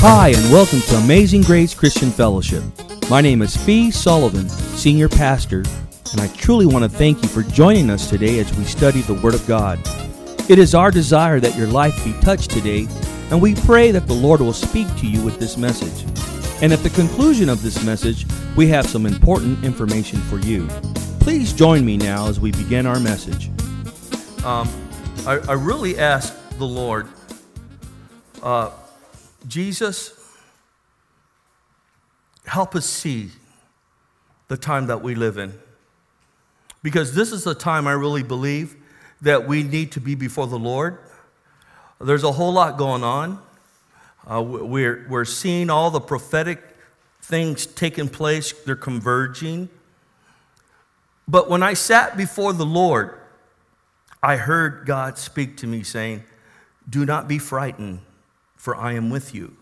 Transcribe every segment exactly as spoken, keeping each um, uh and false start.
Hi, and welcome to Amazing Grace Christian Fellowship. My name is Fee Sullivan, Senior Pastor, and I truly want to thank you for joining us today as we study the Word of God. It is our desire that your life be touched today, and we pray that the Lord will speak to you with this message. And at the conclusion of this message, we have some important information for you. Please join me now as we begin our message. Um, I, I really asked the Lord, uh, Jesus, help us see the time that we live in. Because this is the time I really believe that we need to be before the Lord. There's a whole lot going on. Uh, we're, we're seeing all the prophetic things taking place. They're converging. But when I sat before the Lord, I heard God speak to me saying, "Do not be frightened, for I am with you."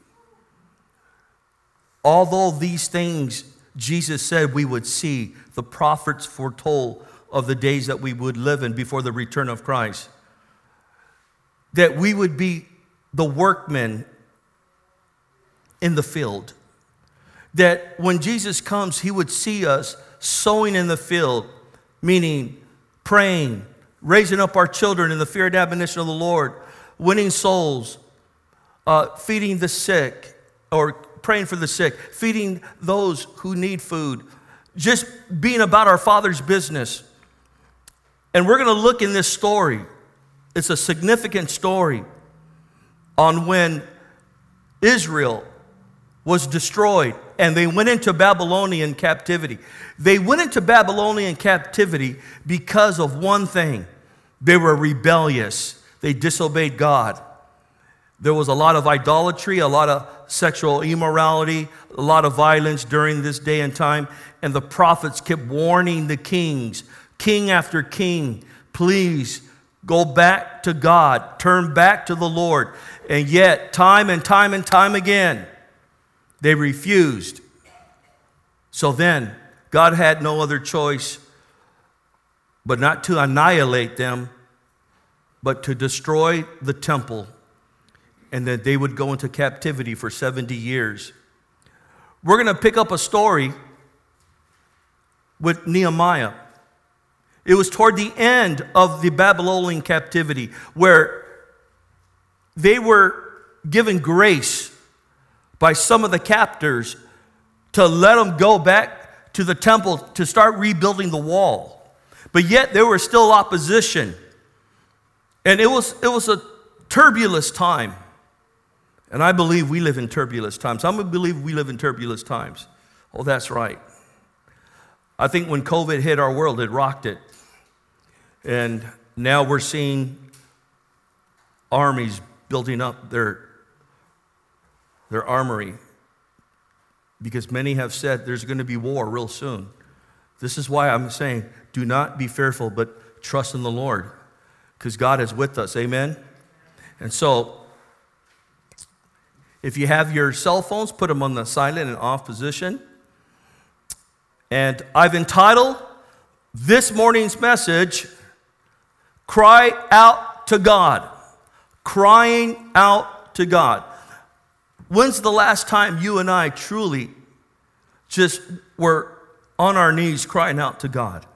Although these things Jesus said we would see, the prophets foretold of the days that we would live in before the return of Christ, that we would be the workmen in the field, that when Jesus comes, he would see us sowing in the field, meaning praying, raising up our children in the fear and admonition of the Lord, winning souls, uh, feeding the sick, or praying for the sick, feeding those who need food, just being about our Father's business. And we're going to look in this story. It's a significant story on when Israel was destroyed and they went into Babylonian captivity. They went into Babylonian captivity because of one thing. They were rebellious. They disobeyed God. There was a lot of idolatry, a lot of sexual immorality, a lot of violence during this day and time. And the prophets kept warning the kings, king after king, please go back to God, turn back to the Lord. And yet, time and time and time again, they refused. So then, God had no other choice but not to annihilate them, but to destroy the temple, and that they would go into captivity for seventy years. We're going to pick up a story with Nehemiah. It was toward the end of the Babylonian captivity where they were given grace by some of the captors to let them go back to the temple to start rebuilding the wall. But yet there was still opposition. And it was, it was a turbulent time. And I believe we live in turbulent times. Some believe we live in turbulent times. Oh, that's right. I think when COVID hit our world, it rocked it. And now we're seeing armies building up their, their armory, because many have said there's going to be war real soon. This is why I'm saying, do not be fearful, but trust in the Lord, because God is with us. Amen? And so, if you have your cell phones, put them on the silent and off position. And I've entitled this morning's message, Cry Out to God. Crying out to God. When's the last time you and I truly just were on our knees crying out to God?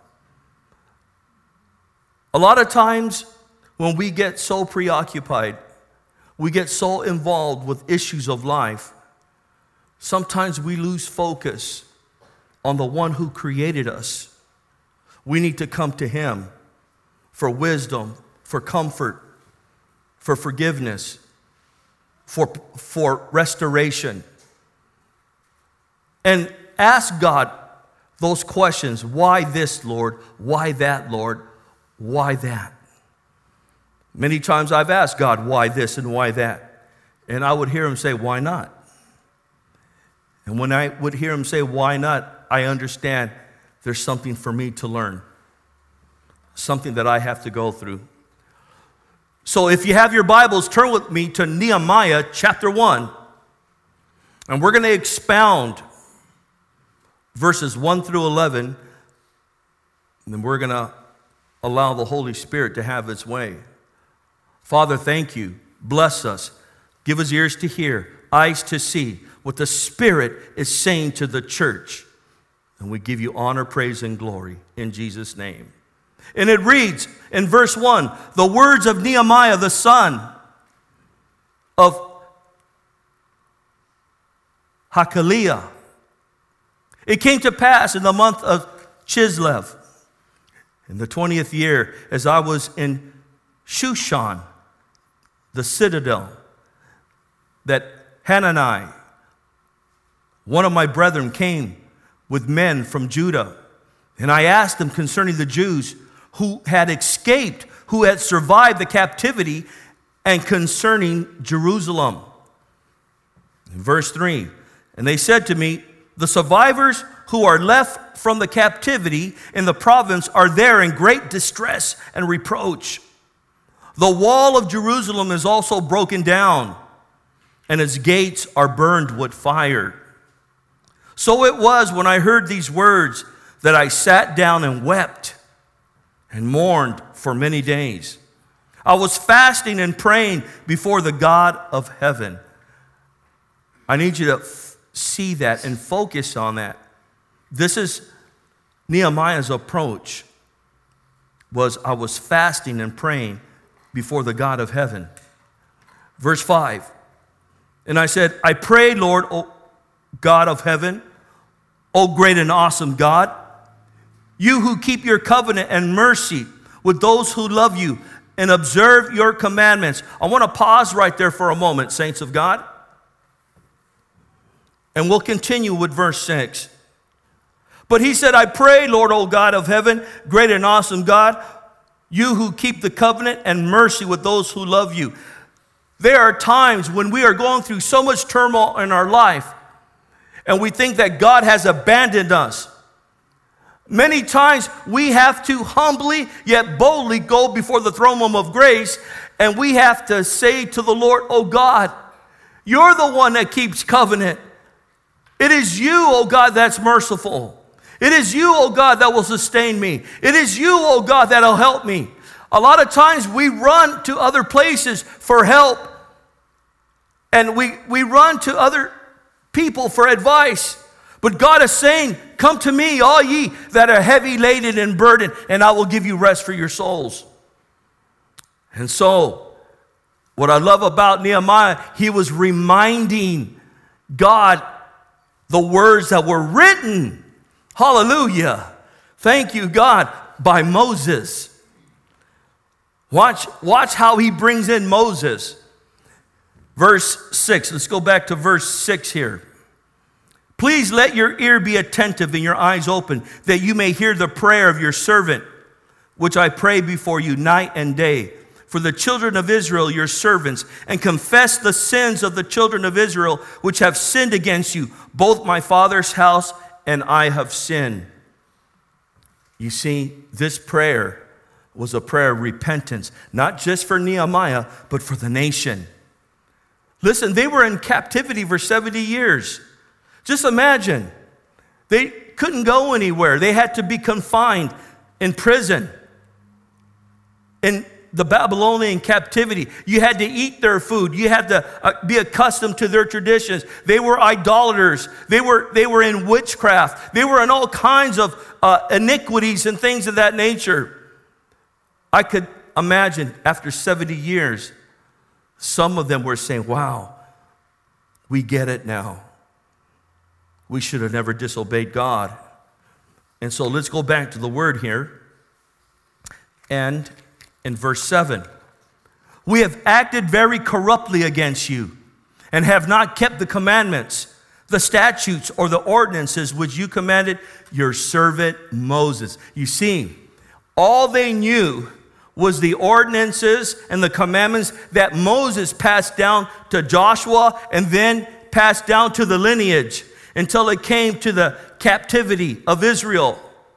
A lot of times when we get so preoccupied, we get so involved with issues of life, sometimes we lose focus on the one who created us. We need to come to him for wisdom, for comfort, for forgiveness, for, for restoration. And ask God those questions. Why this, Lord? Why that, Lord? Why that? Many times I've asked God, why this and why that? And I would hear him say, why not? And when I would hear him say, why not? I understand there's something for me to learn. Something that I have to go through. So if you have your Bibles, turn with me to Nehemiah chapter one. And we're going to expound verses one through eleven. And then we're going to allow the Holy Spirit to have its way. Father, thank you. Bless us. Give us ears to hear. eyes to see what the Spirit is saying to the church. And we give you honor, praise, and glory in Jesus' name. And it reads in verse one, the words of Nehemiah, the son of Hakaliah. It came to pass in the month of Chislev, in the twentieth year, as I was in Shushan, the citadel, that Hanani, one of my brethren, came with men from Judah. And I asked them concerning the Jews who had escaped, who had survived the captivity, and concerning Jerusalem. In verse three, and they said to me, the survivors who are left from the captivity in the province are there in great distress and reproach. The wall of Jerusalem is also broken down, and its gates are burned with fire. So it was when I heard these words that I sat down and wept and mourned for many days. I was fasting and praying before the God of heaven. I need you to f- see that and focus on that. This is Nehemiah's approach. Was I was fasting and praying before the God of heaven. Verse five. And I said, I pray, Lord, O God of heaven, O great and awesome God, you who keep your covenant and mercy with those who love you and observe your commandments. I want to pause right there for a moment, saints of God. And we'll continue with verse six. But he said, I pray, Lord, O God of heaven, great and awesome God, you who keep the covenant and mercy with those who love you. There are times when we are going through so much turmoil in our life, and we think that God has abandoned us. Many times we have to humbly yet boldly go before the throne room of grace, and we have to say to the Lord, oh God, you're the one that keeps covenant. It is you, oh God, that's merciful. It is you, oh God, that will sustain me. It is you, oh God, that'll help me. A lot of times we run to other places for help, and we, we run to other people for advice. But God is saying, come to me, all ye that are heavy laden and burdened, and I will give you rest for your souls. And so, what I love about Nehemiah, he was reminding God the words that were written. Hallelujah. Thank you, God, by Moses. Watch, watch how he brings in Moses. Verse six. Let's go back to verse six here. Please let your ear be attentive and your eyes open, that you may hear the prayer of your servant, which I pray before you night and day, for the children of Israel, your servants, and confess the sins of the children of Israel, which have sinned against you, both my father's house and I have sinned. You see, this prayer was a prayer of repentance, not just for Nehemiah, but for the nation. Listen, they were in captivity for seventy years. Just imagine, they couldn't go anywhere. They had to be confined in prison. In the Babylonian captivity, you had to eat their food. You had to uh, be accustomed to their traditions. They were idolaters. They were, they were in witchcraft. They were in all kinds of uh, iniquities and things of that nature. I could imagine after seventy years, some of them were saying, wow, we get it now. We should have never disobeyed God. And so let's go back to the word here. And in verse seven, we have acted very corruptly against you and have not kept the commandments, the statutes, or the ordinances which you commanded your servant Moses. You see, all they knew was the ordinances and the commandments that Moses passed down to Joshua and then passed down to the lineage, until it came to the captivity of Israel.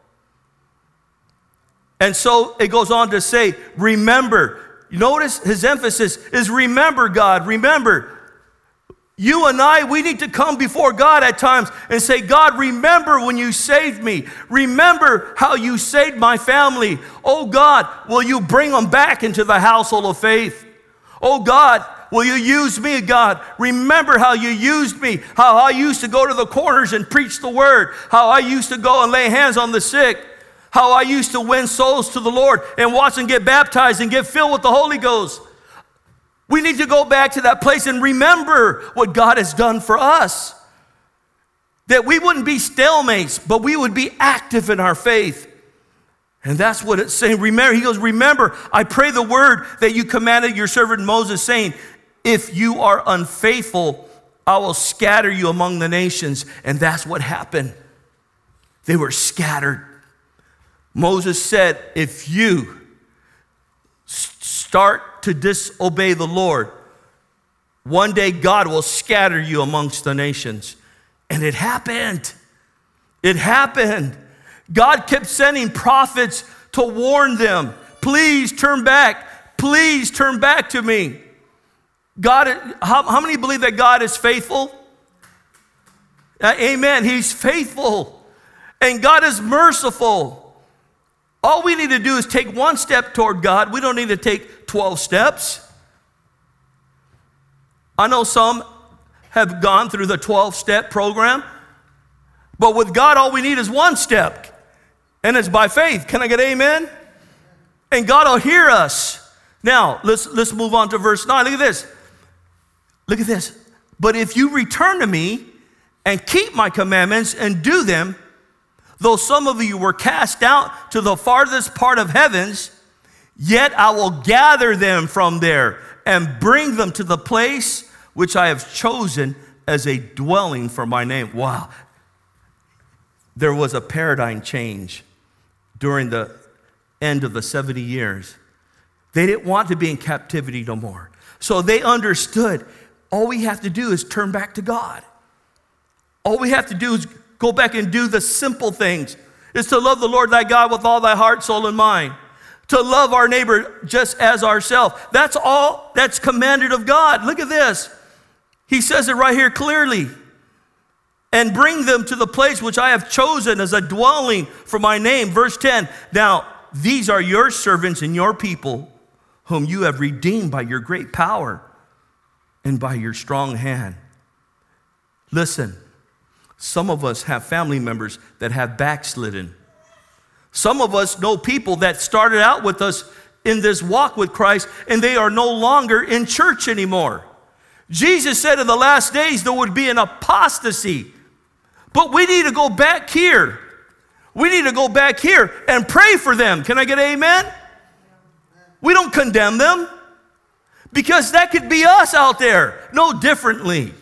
And so it goes on to say, remember. You notice his emphasis is remember, God, remember. You and I, we need to come before God at times and say, God, remember when you saved me. Remember how you saved my family. Oh God, will you bring them back into the household of faith? Oh God, Will you use me, God? Remember how you used me, how I used to go to the corners and preach the word, how I used to go and lay hands on the sick, how I used to win souls to the Lord and watch them get baptized and get filled with the Holy Ghost. We need to go back to that place and remember what God has done for us. That we wouldn't be stalemates, but we would be active in our faith. And that's what it's saying. Remember, he goes, remember, I pray the word that you commanded your servant Moses, saying, if you are unfaithful, I will scatter you among the nations. And that's what happened. They were scattered. Moses said, if you start to disobey the Lord, one day God will scatter you amongst the nations. And it happened. It happened. God kept sending prophets to warn them, please turn back. Please turn back to me. God, how, how many believe that God is faithful? Uh, amen. He's faithful. And God is merciful. All we need to do is take one step toward God. We don't need to take twelve steps. I know some have gone through the twelve-step program, but with God, all we need is one step. And it's by faith. Can I get amen? And God will hear us. Now, let's, let's move on to verse nine. Look at this. Look at this. But if you return to me and keep my commandments and do them, though some of you were cast out to the farthest part of heavens, yet I will gather them from there and bring them to the place which I have chosen as a dwelling for my name. Wow. There was a paradigm change during the end of the seventy years. They didn't want to be in captivity no more. So they understood all we have to do is turn back to God. All we have to do is go back and do the simple things. Is to love the Lord thy God with all thy heart, soul, and mind. To love our neighbor just as ourselves. That's all that's commanded of God. Look at this. He says it right here clearly. And bring them to the place which I have chosen as a dwelling for my name. Verse ten, now these are your servants and your people whom you have redeemed by your great power and by your strong hand. Listen, some of us have family members that have backslidden. Some of us know people that started out with us in this walk with Christ and they are no longer in church anymore. Jesus said in the last days there would be an apostasy. But we need to go back here. We need to go back here and pray for them. Can I get an amen? We don't condemn them because that could be us out there, no differently.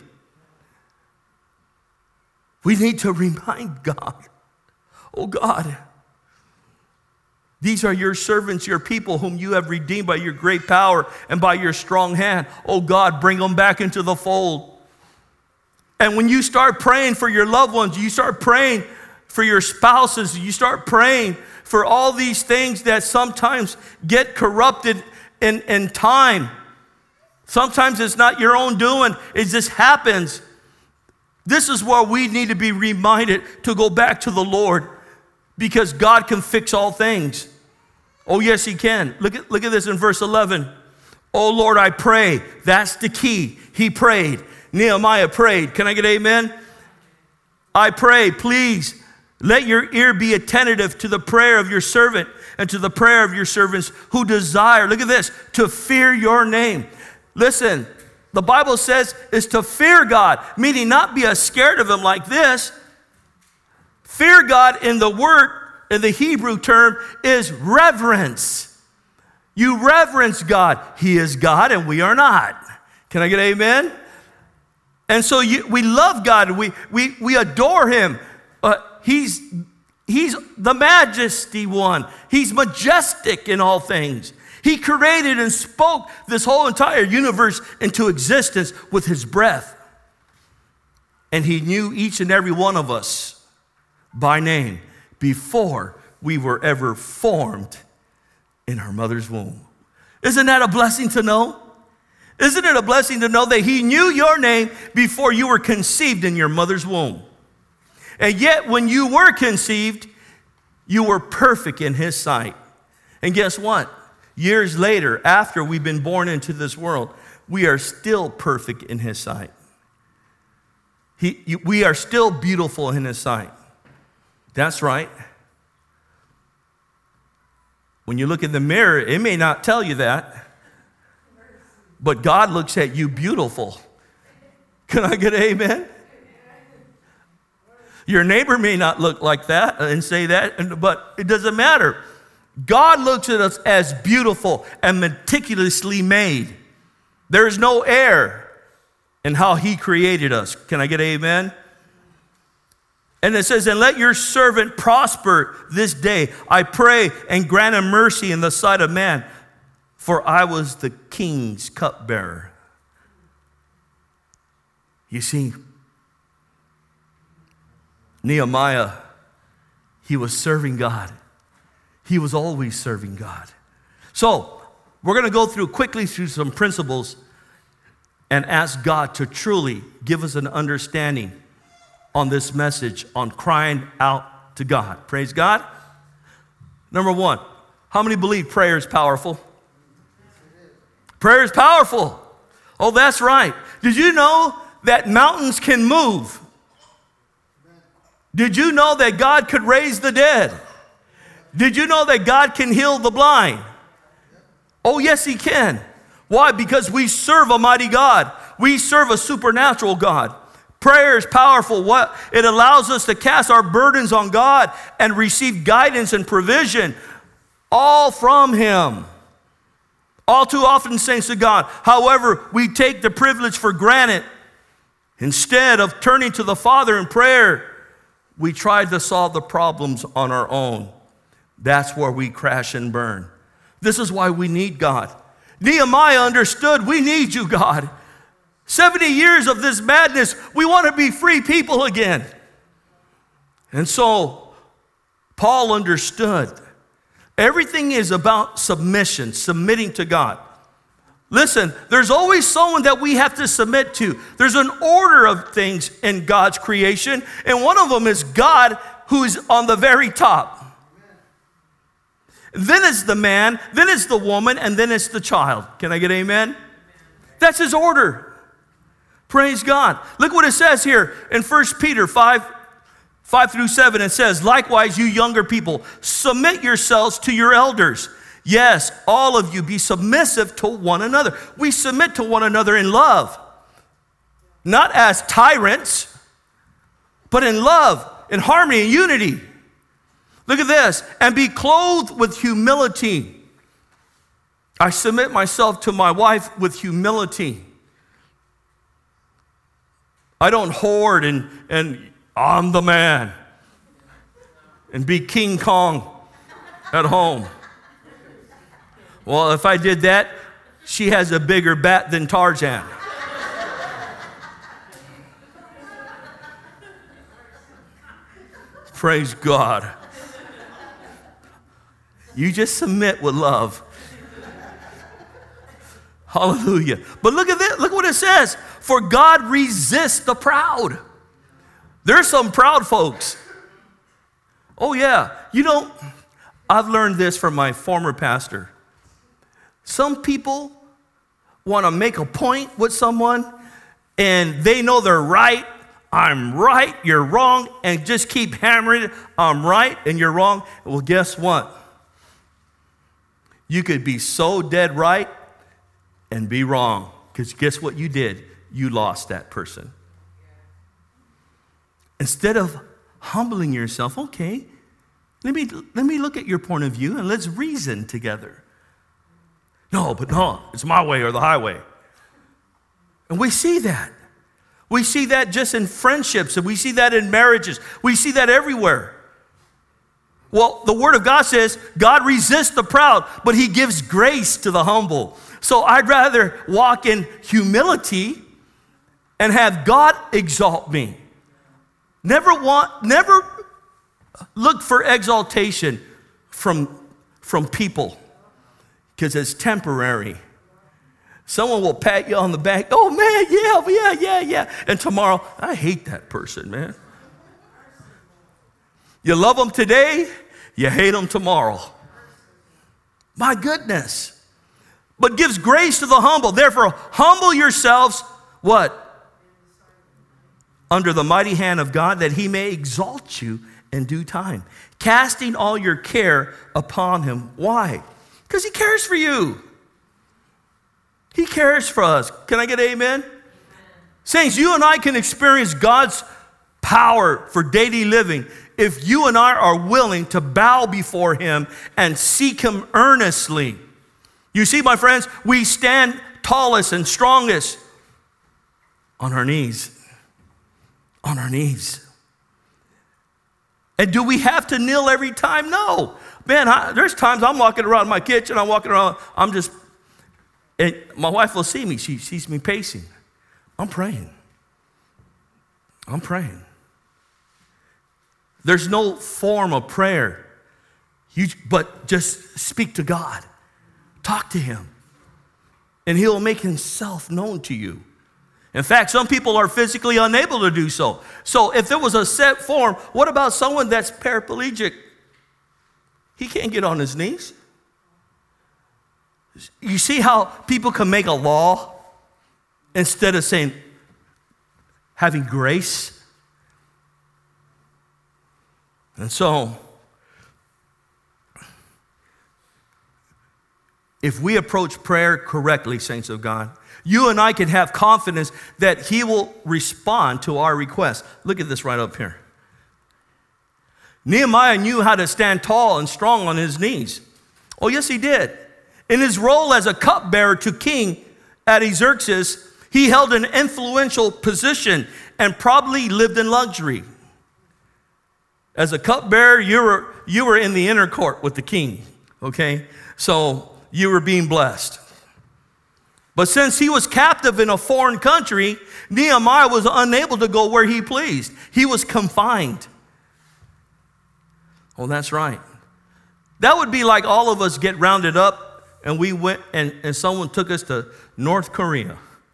We need to remind God, oh God, these are your servants, your people whom you have redeemed by your great power and by your strong hand. Oh God, bring them back into the fold. And when you start praying for your loved ones, you start praying for your spouses, you start praying for all these things that sometimes get corrupted in, in time. Sometimes it's not your own doing, it just happens. This is where we need to be reminded to go back to the Lord because God can fix all things. Oh, yes, he can. Look at, look at this in verse eleven. Oh, Lord, I pray. That's the key. He prayed. Nehemiah prayed. Can I get amen? I pray, please, let your ear be attentive to the prayer of your servant and to the prayer of your servants who desire, look at this, to fear your name. Listen, the Bible says is to fear God, meaning not be scared of him like this. Fear God in the word, in the Hebrew term, is reverence. You reverence God. He is God and we are not. Can I get amen? And so you, we love God. We, we, we adore him. Uh, he's, he's the majesty one. He's majestic in all things. He created and spoke this whole entire universe into existence with his breath. And he knew each and every one of us by name before we were ever formed in our mother's womb. Isn't that a blessing to know? Isn't it a blessing to know that he knew your name before you were conceived in your mother's womb? And yet when you were conceived, you were perfect in his sight. And guess what? years later, after we've been born into this world, we are still perfect in his sight. He, we are still beautiful in his sight. That's right. When you look in the mirror, it may not tell you that, but God looks at you beautiful. Can I get an amen? Your neighbor may not look like that and say that, but it doesn't matter. God looks at us as beautiful and meticulously made. There is no error in how he created us. Can I get an amen? And it says, and let your servant prosper this day. I pray and grant him mercy in the sight of man, for I was the king's cupbearer. You see, Nehemiah, he was serving God. He was always serving God. So, we're going to go through quickly through some principles and ask God to truly give us an understanding on this message on crying out to God. Praise God. Number one, how many believe prayer is powerful? Prayer is powerful. Oh, that's right. Did you know that mountains can move? Did you know that God could raise the dead? Did you know that God can heal the blind? Oh, yes, he can. Why? Because we serve a mighty God. We serve a supernatural God. Prayer is powerful. What? It allows us to cast our burdens on God and receive guidance and provision all from him. All too often, saints to God, however, we take the privilege for granted. Instead of turning to the Father in prayer, we try to solve the problems on our own. That's where we crash and burn. This is why we need God. Nehemiah understood, we need you, God. seventy years of this madness, we want to be free people again. And so, Paul understood. Everything is about submission, submitting to God. Listen, there's always someone that we have to submit to. There's an order of things in God's creation, and one of them is God, who's on the very top. Then it's the man, then it's the woman, and then it's the child. Can I get amen? That's his order. Praise God. Look what it says here in First Peter five, five through seven. It says, likewise, you younger people, submit yourselves to your elders. Yes, all of you be submissive to one another. We submit to one another in love. Not as tyrants, but in love, in harmony, in unity. Look at this. And be clothed with humility. I submit myself to my wife with humility. I don't hoard and, and I'm the man and be King Kong at home. Well, if I did that, she has a bigger bat than Tarzan. Praise God. You just submit with love. Hallelujah. But look at this. Look what it says. For God resists the proud. There's some proud folks. Oh, yeah. You know, I've learned this from my former pastor. Some people want to make a point with someone, and they know they're right. I'm right, you're wrong, and just keep hammering it. I'm right, and you're wrong. Well, guess what? You could be so dead right and be wrong. Because guess what you did? You lost that person. Instead of humbling yourself, okay, let me, let me look at your point of view and let's reason together. No, but no, it's my way or the highway. And we see that. We see that just in friendships, and we see that in marriages. We see that everywhere. Well, the Word of God says, God resists the proud, but He gives grace to the humble. So I'd rather walk in humility and have God exalt me. Never want, never look for exaltation from, from people, because it's temporary. Someone will pat you on the back. Oh, man, yeah, yeah, yeah, yeah. And tomorrow, I hate that person, man. You love them today, you hate them tomorrow. My goodness. But gives grace to the humble. Therefore, humble yourselves, what? Under the mighty hand of God, that he may exalt you in due time. Casting all your care upon him. Why? Because he cares for you. He cares for us. Can I get an amen? Amen? Saints, you and I can experience God's power for daily living if you and I are willing to bow before him and seek him earnestly. You see, my friends, we stand tallest and strongest on our knees. On our knees. And do we have to kneel every time? No. Man, I, there's times I'm walking around my kitchen, I'm walking around, I'm just, and my wife will see me. She sees me pacing. I'm praying. I'm praying. There's no form of prayer. You, but just speak to God. Talk to him. And he'll make himself known to you. In fact, some people are physically unable to do so. So if there was a set form, what about someone that's paraplegic? He can't get on his knees. You see how people can make a law instead of saying, having grace? And so, if we approach prayer correctly, saints of God, you and I can have confidence that he will respond to our request. Look at this right up here. Nehemiah knew how to stand tall and strong on his knees. Oh, yes, he did. In his role as a cupbearer to King Artaxerxes, he held an influential position and probably lived in luxury. As a cupbearer, you were, you were in the inner court with the king, okay? So you were being blessed. But since he was captive in a foreign country, Nehemiah was unable to go where he pleased. He was confined. Oh, that's right. That would be like all of us get rounded up and we went and, and someone took us to North Korea.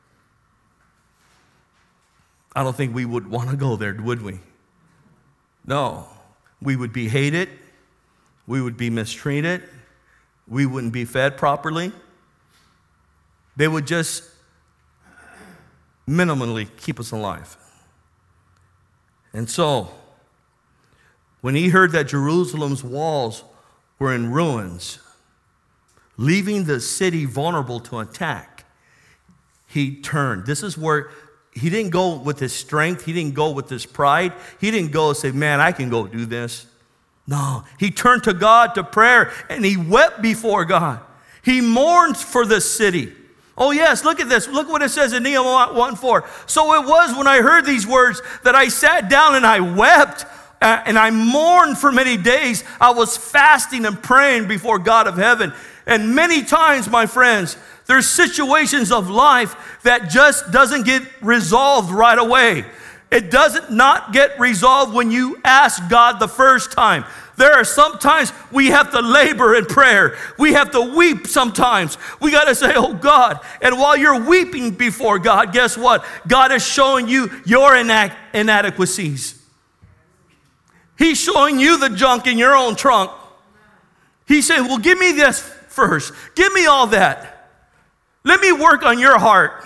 I don't think we would want to go there, would we? No. We would be hated. We would be mistreated. We wouldn't be fed properly. They would just minimally keep us alive. And so, when he heard that Jerusalem's walls were in ruins, leaving the city vulnerable to attack, he turned. This is where he didn't go with his strength. He didn't go with his pride. He didn't go and say, man, I can go do this. No, he turned to God to prayer and he wept before God. He mourned for the city. Oh yes, look at this. Look what it says in Nehemiah one four. So it was when I heard these words that I sat down and I wept uh, and I mourned for many days. I was fasting and praying before God of heaven. And many times, my friends, there's situations of life that just doesn't get resolved right away. It doesn't not get resolved when you ask God the first time. There are sometimes we have to labor in prayer. We have to weep sometimes. We got to say, oh God. And while you're weeping before God, guess what? God is showing you your inac- inadequacies. He's showing you the junk in your own trunk. He's saying, well, give me this first. Give me all that. Let me work on your heart.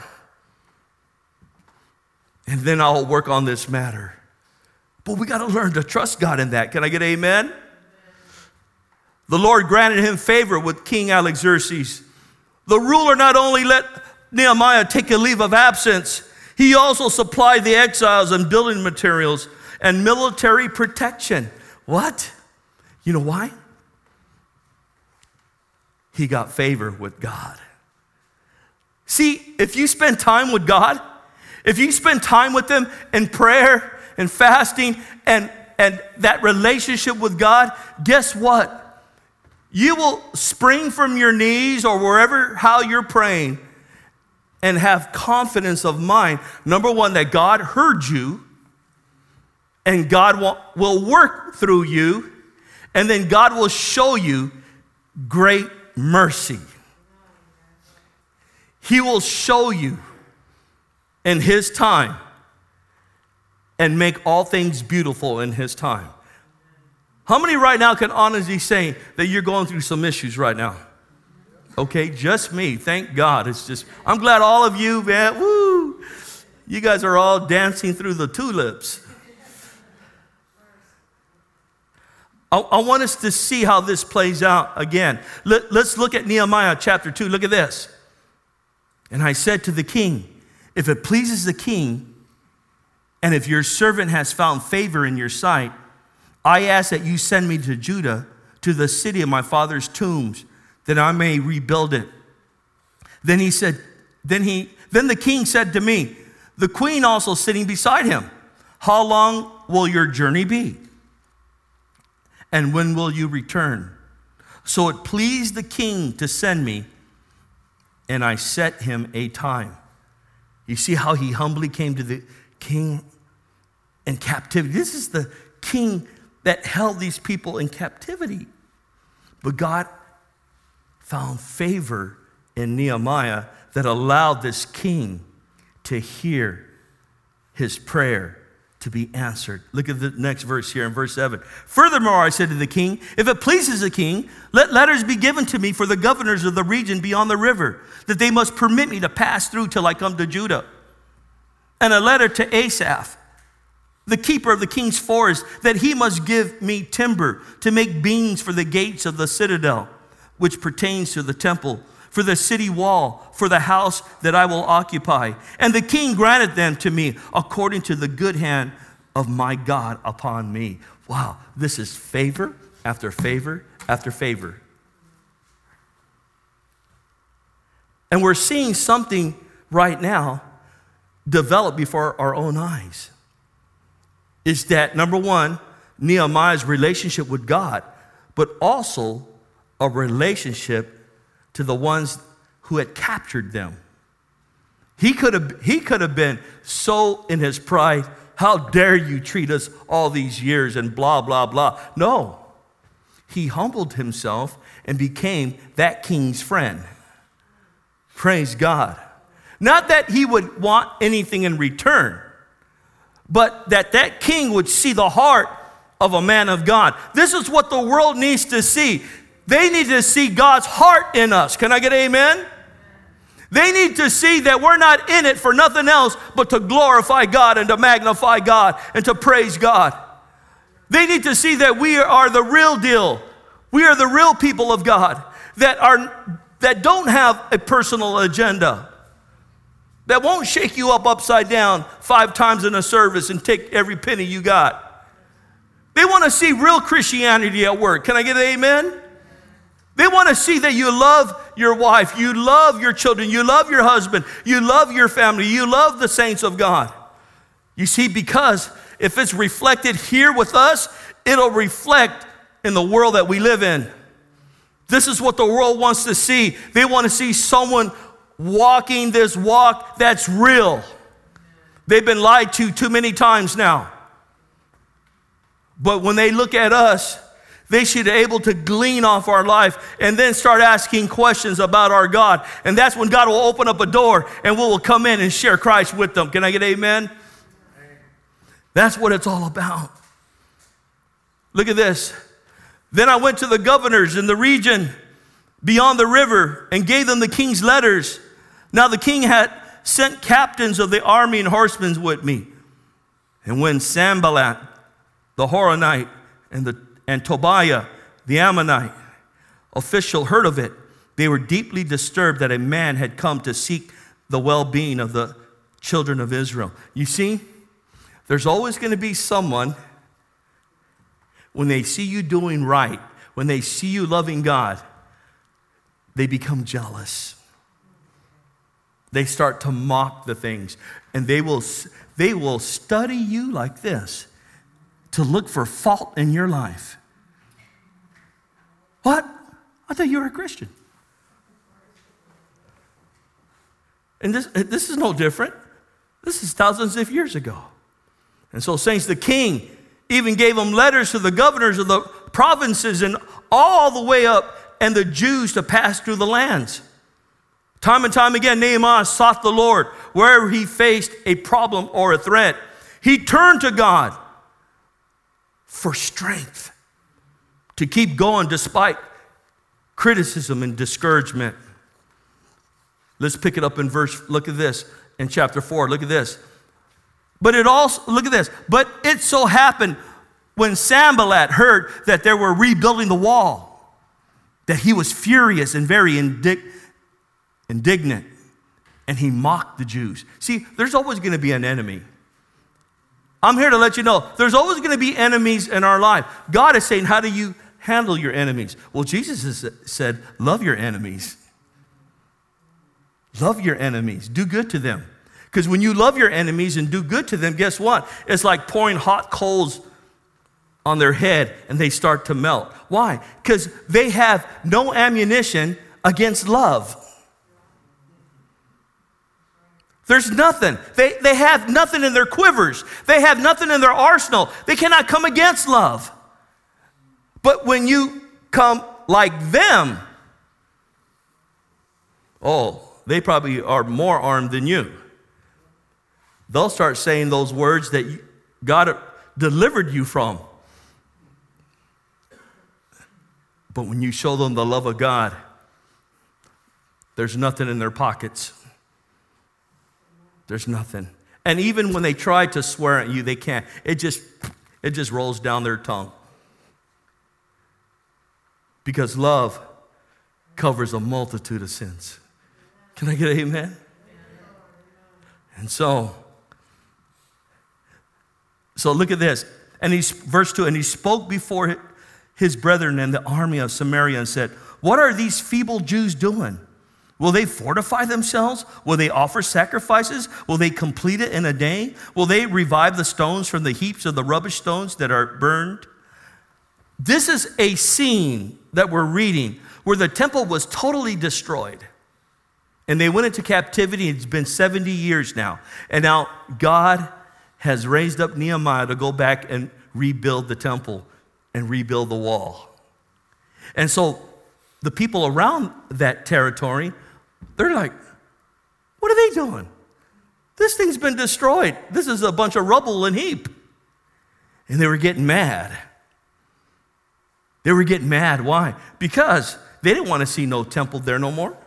And then I'll work on this matter. But we got to learn to trust God in that. Can I get amen? Amen? The Lord granted him favor with King Artaxerxes. The ruler not only let Nehemiah take a leave of absence, he also supplied the exiles and building materials and military protection. What? You know why? He got favor with God. See, if you spend time with God, if you spend time with him in prayer and fasting and, and that relationship with God, guess what? You will spring from your knees or wherever, how you're praying and have confidence of mind. Number one, that God heard you and God will, will work through you, and then God will show you great mercy. He will show you in his time and make all things beautiful in his time. How many right now can honestly say that you're going through some issues right now? Okay, just me. Thank God. It's just, I'm glad all of you, man, woo, you guys are all dancing through the tulips. I, I want us to see how this plays out again. Let, let's look at Nehemiah chapter two. Look at this. And I said to the king, if it pleases the king, and if your servant has found favor in your sight, I ask that you send me to Judah, to the city of my father's tombs, that I may rebuild it. Then he said, then he, then the king said to me, the queen also sitting beside him, how long will your journey be? And when will you return? So it pleased the king to send me, and I set him a time. You see how he humbly came to the king in captivity. This is the king that held these people in captivity. But God found favor in Nehemiah that allowed this king to hear his prayer to be answered. Look at the next verse here in verse seven. Furthermore, I said to the king, if it pleases the king, let letters be given to me for the governors of the region beyond the river, that they must permit me to pass through till I come to Judah. And a letter to Asaph, the keeper of the king's forest, that he must give me timber to make beams for the gates of the citadel, which pertains to the temple, for the city wall, for the house that I will occupy. And the king granted them to me according to the good hand of my God upon me. Wow, this is favor after favor after favor. And we're seeing something right now develop before our own eyes. Is that, number one, Nehemiah's relationship with God, but also a relationship to the ones who had captured them. He could have, he could have been so in his pride, how dare you treat us all these years and blah, blah, blah. No, he humbled himself and became that king's friend. Praise God. Not that he would want anything in return, but that that king would see the heart of a man of God. This is what the world needs to see. They need to see God's heart in us. Can I get an amen? They need to see that we're not in it for nothing else but to glorify God and to magnify God and to praise God. They need to see that we are the real deal. We are the real people of God that are that don't have a personal agenda, that won't shake you up upside down five times in a service and take every penny you got. They want to see real Christianity at work. Can I get an amen? They want to see that you love your wife, you love your children, you love your husband, you love your family, you love the saints of God. You see, because if it's reflected here with us, it'll reflect in the world that we live in. This is what the world wants to see. They want to see someone walking this walk that's real. They've been lied to too many times now. But when they look at us, they should be able to glean off our life and then start asking questions about our God. And that's when God will open up a door and we will come in and share Christ with them. Can I get amen? That's what it's all about. Look at this. Then I went to the governors in the region beyond the river and gave them the king's letters. Now the king had sent captains of the army and horsemen with me. And when Sanballat, the Horonite, and the and Tobiah, the Ammonite official, heard of it, they were deeply disturbed that a man had come to seek the well-being of the children of Israel. You see, there's always going to be someone, when they see you doing right, when they see you loving God, they become jealous. They start to mock the things, and they will, they will study you like this to look for fault in your life. What? I thought you were a Christian. And this, this is no different. This is thousands of years ago. And so, saints, the king even gave them letters to the governors of the provinces and all the way up, and the Jews to pass through the lands. Time and time again, Nehemiah sought the Lord wherever he faced a problem or a threat. He turned to God for strength to keep going despite criticism and discouragement. Let's pick it up in verse, look at this, in chapter four, look at this. But it also, look at this, but it so happened when Sanballat heard that they were rebuilding the wall, that he was furious and very indig- indignant, and he mocked the Jews. See, there's always going to be an enemy. I'm here to let you know, there's always going to be enemies in our life. God is saying, how do you handle your enemies? Well, Jesus has said, love your enemies. Love your enemies. Do good to them. Because when you love your enemies and do good to them, guess what? It's like pouring hot coals on their head and they start to melt. Why? Because they have no ammunition against love. There's nothing. They, they have nothing in their quivers. They have nothing in their arsenal. They cannot come against love. But when you come like them, oh, they probably are more armed than you. They'll start saying those words that God delivered you from. But when you show them the love of God, there's nothing in their pockets. There's nothing. And even when they try to swear at you, they can't. It just, it just rolls down their tongue. Because love covers a multitude of sins. Can I get an amen? And so, so look at this. And he's, verse two, and he spoke before his brethren and the army of Samaria and said, what are these feeble Jews doing? Will they fortify themselves? Will they offer sacrifices? Will they complete it in a day? Will they revive the stones from the heaps of the rubbish stones that are burned? This is a scene that we're reading where the temple was totally destroyed. And they went into captivity. It's been seventy years now. And now God has raised up Nehemiah to go back and rebuild the temple and rebuild the wall. And so the people around that territory, they're like, what are they doing? This thing's been destroyed. This is a bunch of rubble and heap. And they were getting mad. They were getting mad. Why? Because they didn't want to see no temple there no more.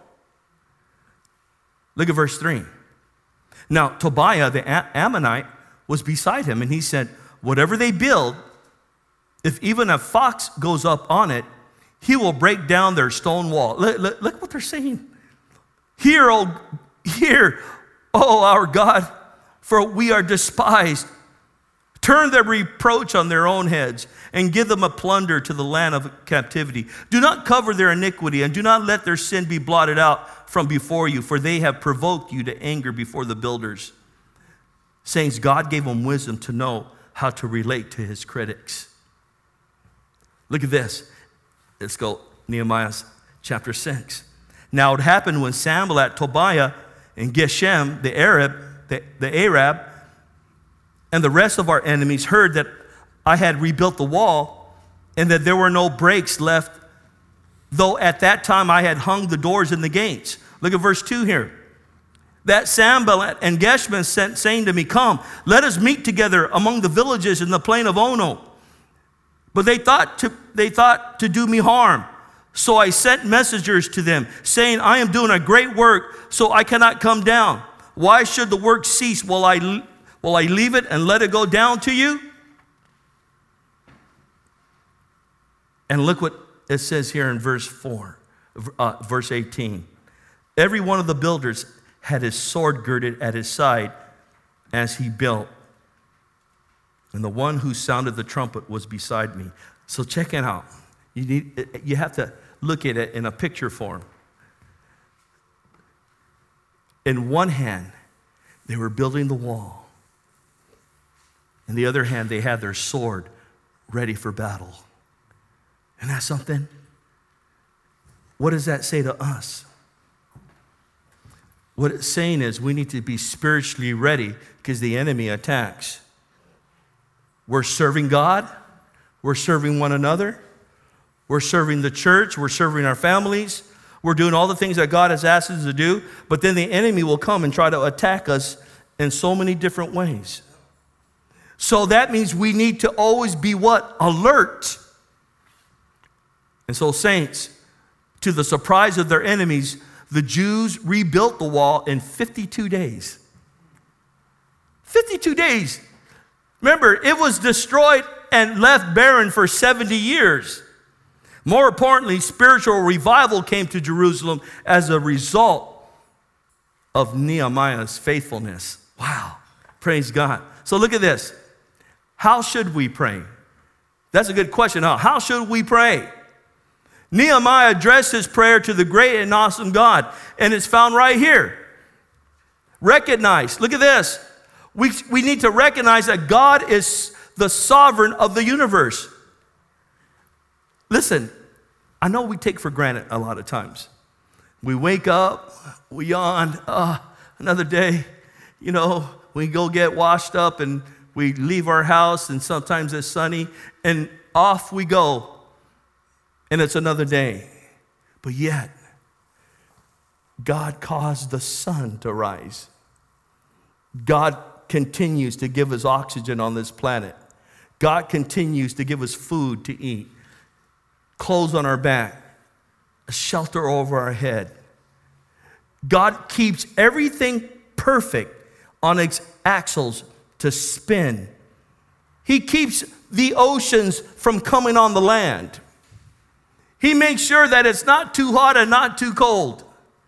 Look at verse three. Now, Tobiah, the Ammonite, was beside him, and he said, whatever they build, if even a fox goes up on it, he will break down their stone wall. Look, look, look what they're saying. Hear, oh, hear, oh, our God, for we are despised. Turn their reproach on their own heads and give them a plunder to the land of captivity. Do not cover their iniquity and do not let their sin be blotted out from before you, for they have provoked you to anger before the builders. Saints, God gave them wisdom to know how to relate to his critics. Look at this. Let's go, Nehemiah chapter six. Now it happened when Sanballat, Tobiah, and Geshem, the Arab, the, the Arab, and the rest of our enemies heard that I had rebuilt the wall and that there were no breaks left, though at that time I had hung the doors and the gates. Look at verse two here. That Sanballat and Geshem sent, saying to me, come, let us meet together among the villages in the plain of Ono. But they thought to, they thought to do me harm. So I sent messengers to them, saying, I am doing a great work, so I cannot come down. Why should the work cease? Will I, will I leave it and let it go down to you? And look what it says here in verse four, uh, verse eighteen. Every one of the builders had his sword girded at his side as he built. And the one who sounded the trumpet was beside me. So check it out. You need, you have to look at it in a picture form. In one hand, they were building the wall. In the other hand, they had their sword ready for battle. Isn't that something? What does that say to us? What it's saying is we need to be spiritually ready because the enemy attacks. We're serving God. We're serving one another. We're serving the church. We're serving our families. We're doing all the things that God has asked us to do. But then the enemy will come and try to attack us in so many different ways. So that means we need to always be what? Alert. And so, saints, To the surprise of their enemies, the Jews rebuilt the wall in fifty-two days. fifty-two days. Remember, it was destroyed and left barren for seventy years. More importantly, spiritual revival came to Jerusalem as a result of Nehemiah's faithfulness. Wow. Praise God. So look at this. How should we pray? That's a good question, huh? How should we pray? Nehemiah addressed his prayer to the great and awesome God, and it's found right here. Recognize, look at this. We, we need to recognize that God is the sovereign of the universe. Listen, I know we take for granted a lot of times. We wake up, we yawn, uh, another day, you know, we go get washed up and we leave our house and sometimes it's sunny and off we go and it's another day. But yet, God caused the sun to rise. God continues to give us oxygen on this planet. God continues to give us food to eat, clothes on our back, a shelter over our head. God keeps everything perfect on its axles to spin. He keeps the oceans from coming on the land. He makes sure that it's not too hot and not too cold.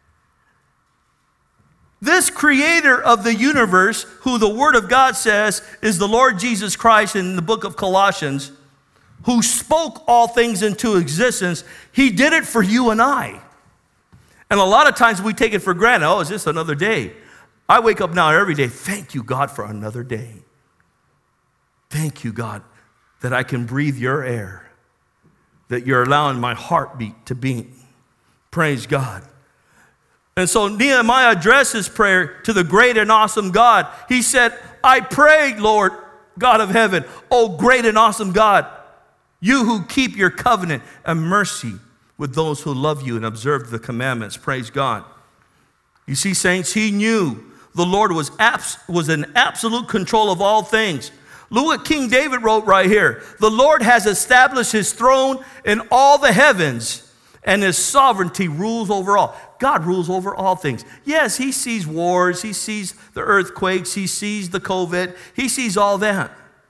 This creator of the universe, who the Word of God says is the Lord Jesus Christ in the book of Colossians, who spoke all things into existence, he did it for you and I. And a lot of times we take it for granted. Oh, it's just another day. I wake up now every day. Thank you, God, for another day. Thank you, God, that I can breathe your air, that you're allowing my heartbeat to beat. Praise God. And so Nehemiah addressed his prayer to the great and awesome God. He said, I pray, Lord, God of heaven, oh great and awesome God, you who keep your covenant and mercy with those who love you and observe the commandments. Praise God. You see, saints, he knew the Lord was, abs- was in absolute control of all things. Look what King David wrote right here. The Lord has established his throne in all the heavens, and his sovereignty rules over all. God rules over all things. Yes, he sees wars, he sees the earthquakes, he sees the COVID, he sees all that.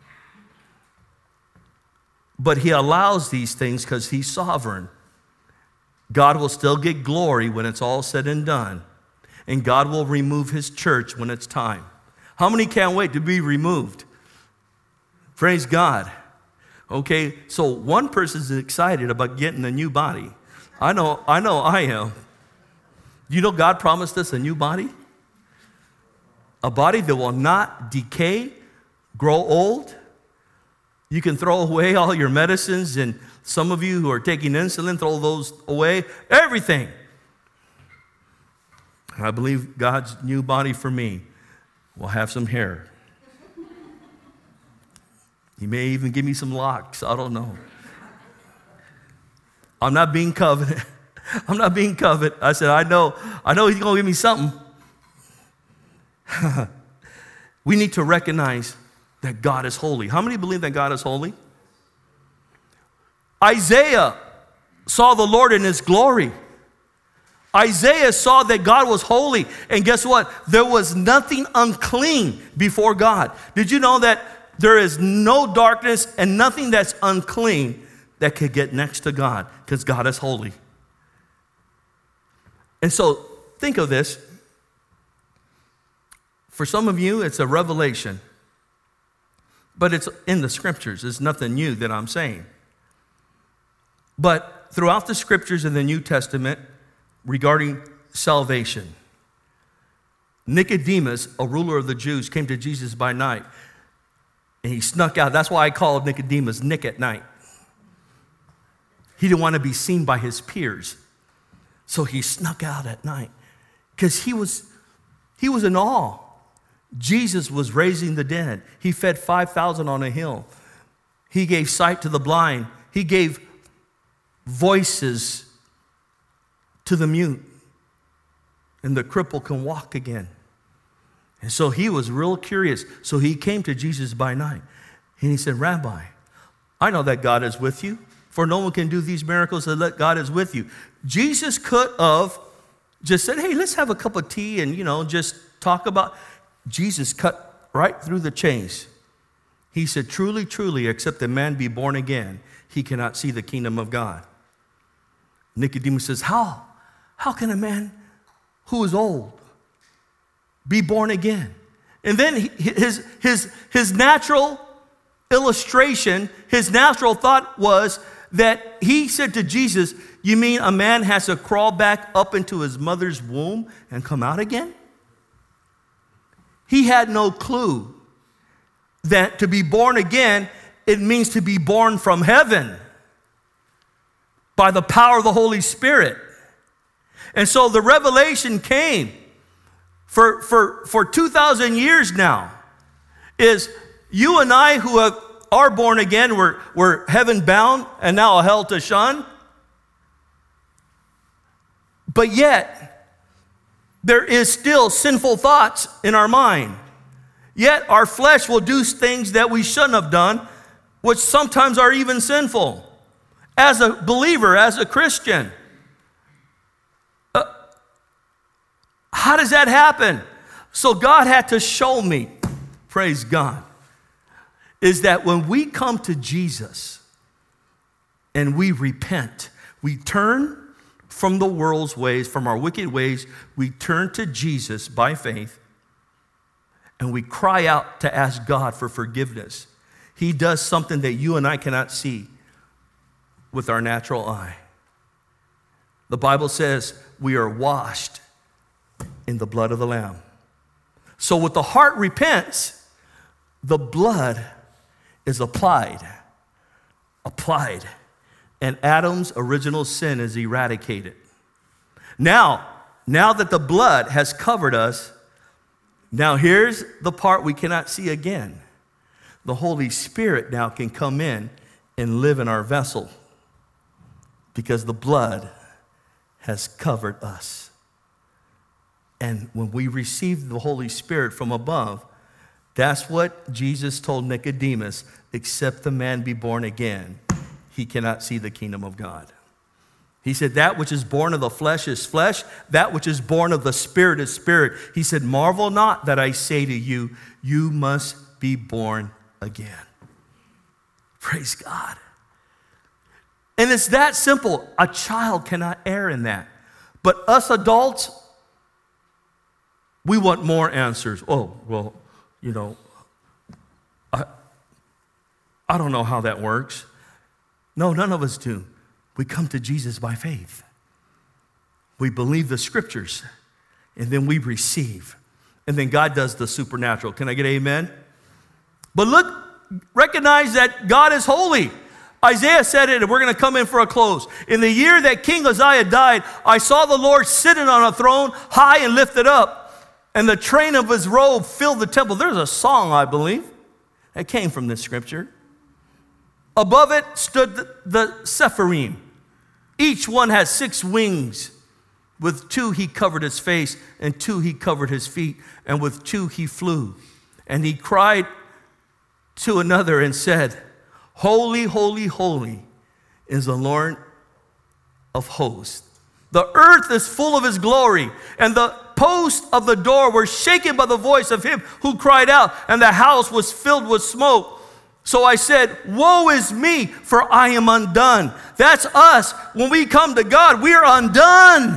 But he allows these things because he's sovereign. God will still get glory when it's all said and done. And God will remove his church when it's time. How many can't wait to be removed? Praise God. Okay, so one person's excited about getting a new body. I know, I know I am. You know God promised us a new body? A body that will not decay, grow old. You can throw away all your medicines, and some of you who are taking insulin, throw those away. Everything. I believe God's new body for me will have some hair. He may even give me some locks. I don't know. I'm not being covenant. I'm not being covet. I said, I know, I know he's going to give me something. We need to recognize that God is holy. How many believe that God is holy? Isaiah saw the Lord in his glory. Isaiah saw that God was holy. And guess what? There was nothing unclean before God. Did you know that there is no darkness and nothing that's unclean that could get next to God, because God is holy? And so think of this. For some of you, it's a revelation, but it's in the scriptures. It's nothing new that I'm saying. But throughout the scriptures in the New Testament regarding salvation, Nicodemus, a ruler of the Jews, came to Jesus by night, and he snuck out. That's why I called Nicodemus Nick at night. He didn't want to be seen by his peers. So he snuck out at night because he was, he was in awe. Jesus was raising the dead. He fed five thousand on a hill. He gave sight to the blind. He gave voices to the mute. And the cripple can walk again. And so he was real curious. So he came to Jesus by night. And he said, Rabbi, I know that God is with you. for no one can do these miracles unless God is with you. Jesus could have just said, hey, let's have a cup of tea and, you know, just talk about. Jesus cut right through the chase. He said, truly, truly, except a man be born again, he cannot see the kingdom of God. Nicodemus says, how? How can a man who is old be born again? And then he, his, his, his natural illustration, his natural thought was that he said to Jesus, you mean a man has to crawl back up into his mother's womb and come out again? He had no clue that to be born again, it means to be born from heaven by the power of the Holy Spirit. And so the revelation came for, for, for two thousand years now, is you and I who have, are born again, we're, we're heaven bound and now a hell to shun. But yet, there is still sinful thoughts in our mind. Yet our flesh will do things that we shouldn't have done, which sometimes are even sinful. As a believer, as a Christian, uh, how does that happen? So God had to show me, praise God, is that when we come to Jesus and we repent, we turn from the world's ways, from our wicked ways, we turn to Jesus by faith, and we cry out to ask God for forgiveness. He does something that you and I cannot see with our natural eye. The Bible says we are washed in the blood of the Lamb. So with the heart repents, the blood is applied, applied, and Adam's original sin is eradicated. Now, now that the blood has covered us, now here's the part we cannot see again. The Holy Spirit now can come in and live in our vessel because the blood has covered us. And when we receive the Holy Spirit from above, that's what Jesus told Nicodemus, except the man be born again, he cannot see the kingdom of God. He said, that which is born of the flesh is flesh, that which is born of the Spirit is spirit. He said, marvel not that I say to you, you must be born again. Praise God. And it's that simple. A child cannot err in that. But us adults, we want more answers. Oh, well, you know, I, I don't know how that works. No, none of us do. We come to Jesus by faith. We believe the scriptures, and then we receive. And then God does the supernatural. Can I get amen? But look, recognize that God is holy. Isaiah said it, and we're going to come in for a close. In the year that King Uzziah died, I saw the Lord sitting on a throne, high and lifted up, and the train of his robe filled the temple. There's a song, I believe, that came from this scripture. Above it stood the, the Sephirim. Each one has six wings. With two he covered his face, and two he covered his feet, and with two he flew. And he cried to another and said, holy, holy, holy is the Lord of hosts. The earth is full of his glory, and the posts of the door were shaken by the voice of him who cried out, and the house was filled with smoke. So I said, woe is me, for I am undone. That's us. When we come to God, we are undone.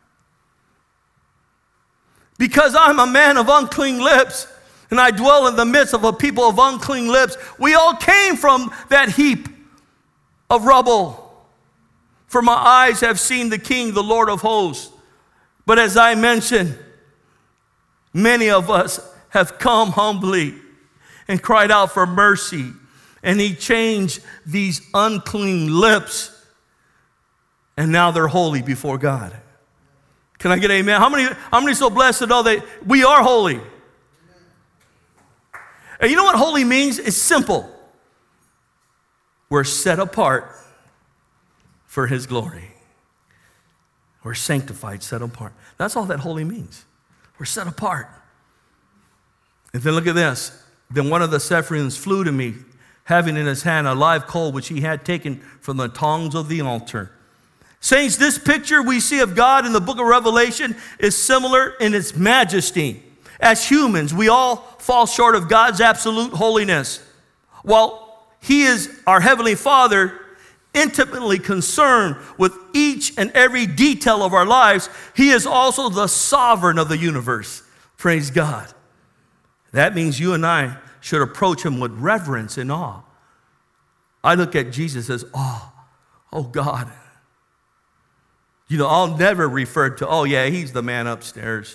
Because I'm a man of unclean lips, and I dwell in the midst of a people of unclean lips. We all came from that heap of rubble. For my eyes have seen the King, the Lord of hosts. But as I mentioned, many of us have come humbly and cried out for mercy. And he changed these unclean lips. And now they're holy before God. Can I get amen? How many, how many so blessed to know that we are holy? And you know what holy means? It's simple. We're set apart for his glory. We're sanctified, set apart. That's all that holy means. We're set apart. And then look at this. Then one of the Sephims flew to me, having in his hand a live coal which he had taken from the tongs of the altar. Saints, this picture we see of God in the book of Revelation is similar in its majesty. As humans, we all fall short of God's absolute holiness. While he is our heavenly Father, intimately concerned with each and every detail of our lives, he is also the sovereign of the universe. Praise God. That means you and I should approach him with reverence and awe. I look at Jesus as awe. Oh God. You know, I'll never refer to, oh yeah, he's the man upstairs.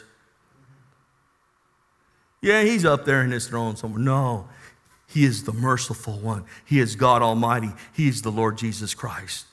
Yeah, he's up there in his throne somewhere. No, he is the merciful one. He is God Almighty. He is the Lord Jesus Christ.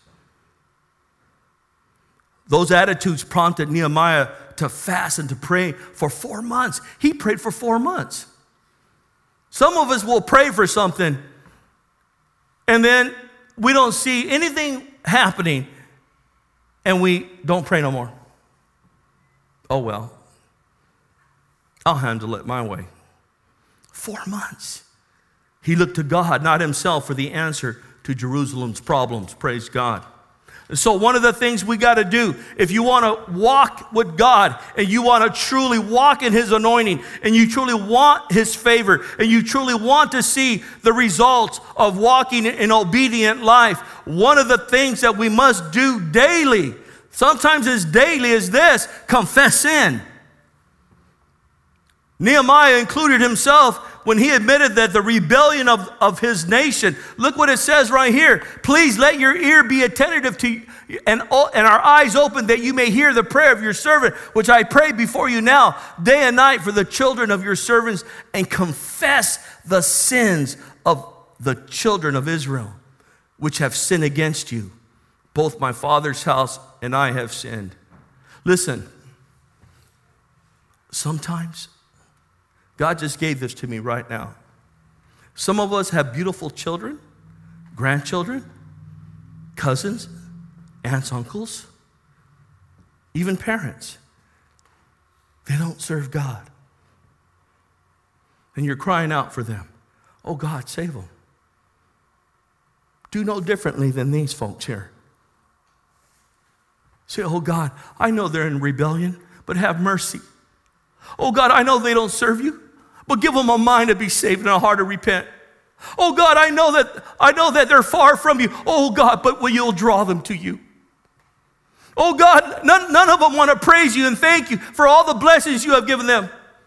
Those attitudes prompted Nehemiah to fast and to pray for four months. He prayed for four months. Some of us will pray for something, and then we don't see anything happening, and we don't pray no more. Oh, well, I'll handle it my way. Four months. He looked to God, not himself, for the answer to Jerusalem's problems. Praise God. And so one of the things we got to do, if you want to walk with God and you want to truly walk in his anointing and you truly want his favor and you truly want to see the results of walking in obedient life, one of the things that we must do daily, sometimes as daily as this, confess sin. Nehemiah included himself when he admitted that the rebellion of, of his nation, look what it says right here. Please let your ear be attentive to and, and our eyes open that you may hear the prayer of your servant, which I pray before you now, day and night for the children of your servants, and confess the sins of the children of Israel, which have sinned against you. Both my father's house and I have sinned. Listen, sometimes God just gave this to me right now. Some of us have beautiful children, grandchildren, cousins, aunts, uncles, even parents. They don't serve God. And you're crying out for them. Oh, God, save them. Do no differently than these folks here. Say, oh, God, I know they're in rebellion, but have mercy. Oh, God, I know they don't serve you, but give them a mind to be saved and a heart to repent. Oh, God, I know that I know that they're far from you. Oh, God, but will you draw them to you? Oh, God, none, none of them want to praise you and thank you for all the blessings you have given them.